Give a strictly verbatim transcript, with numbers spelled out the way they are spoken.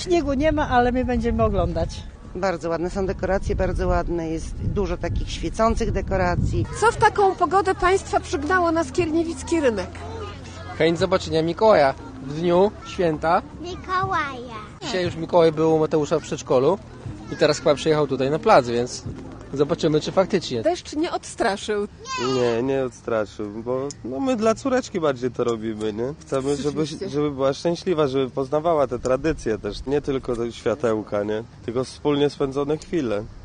Śniegu nie ma, ale my będziemy oglądać. Bardzo ładne są dekoracje, bardzo ładne, jest dużo takich świecących dekoracji. Co w taką pogodę Państwa przygnało na Skierniewicki rynek? Chęć zobaczenia Mikołaja w dniu święta. Mikołaja. Dzisiaj już Mikołaj był u Mateusza w przedszkolu i teraz chyba przyjechał tutaj na plac, więc zobaczymy, czy faktycznie. Deszcz nie odstraszył. Nie, nie odstraszył, bo no my dla córeczki bardziej to robimy, nie? Chcemy, żeby, żeby była szczęśliwa, żeby poznawała te tradycje też, nie tylko te światełka, nie? Tylko wspólnie spędzone chwile.